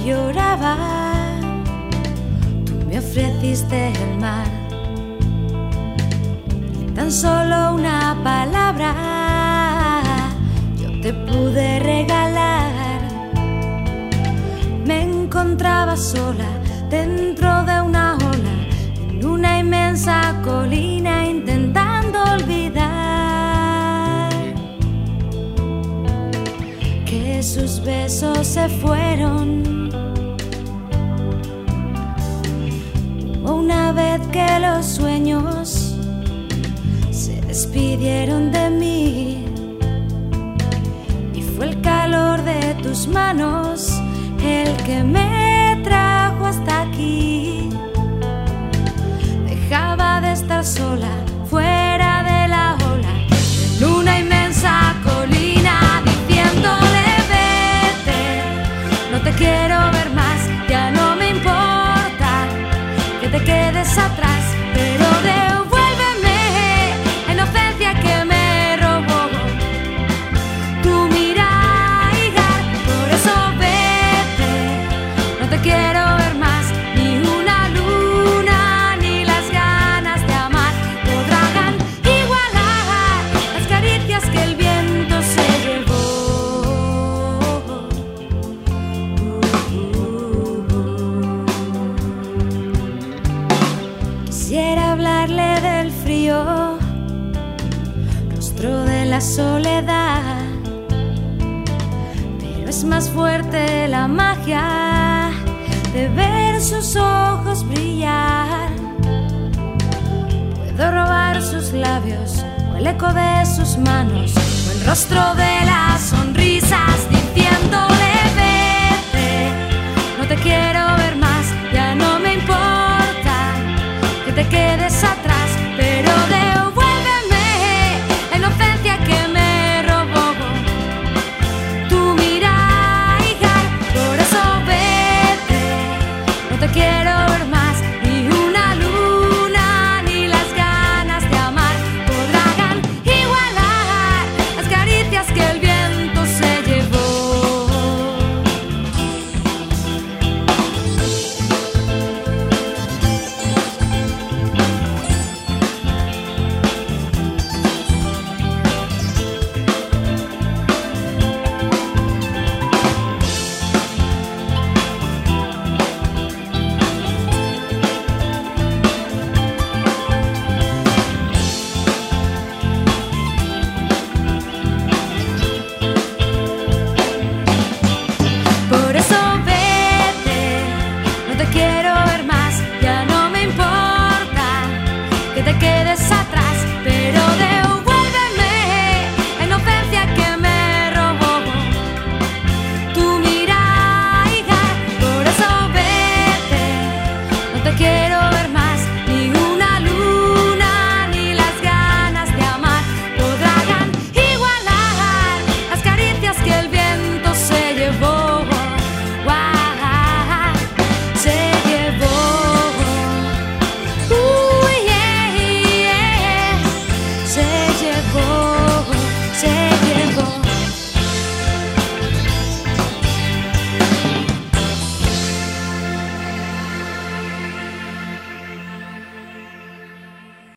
y lloraba, tú me ofreciste el mar. Y tan solo una palabra yo te pude regalar. Me encontraba sola dentro de una ola, en una inmensa colina, intentando olvidar que sus besos se fueron. Una vez que los sueños se despidieron de mí, y fue el calor de tus manos el que me trajo hasta aquí. Dejaba de estar sola, fuera de la ola, en una inmensa colina, diciéndole vete, no te quiero ver más, ya no me importa que te quedes atrás, pero devuélveme la inocencia que me robó tu mirar. Por eso vete, no te quiero ver más, ni una luna ni las ganas de amar podrán igualar las caricias que el viento se llevó. Quisiera hablarle del frío, rostro de la soledad, pero es más fuerte la magia de ver sus ojos brillar. Puedo robar sus labios, o el eco de sus manos, o el rostro de las sonrisas, diciéndole vete, no te quiero ver más, ya no me importa que te quedes atrás, pero devuélveme la inocencia que me robó tu mirar. Por eso vete, no te quiero ver más, ni una luna ni las ganas de amar podrán igualar las caricias que el viento se llevó. Por eso vete, no te quiero ver más, ya no me importa que te quedes atrás, pero devuélveme la inocencia que me robó tu mirar. Por eso vete, no te quiero ver más, ni una luna ni las ganas de amar podrán igualar las caricias que el viento se llevó. Se llevó, yeah, yeah, se llevó.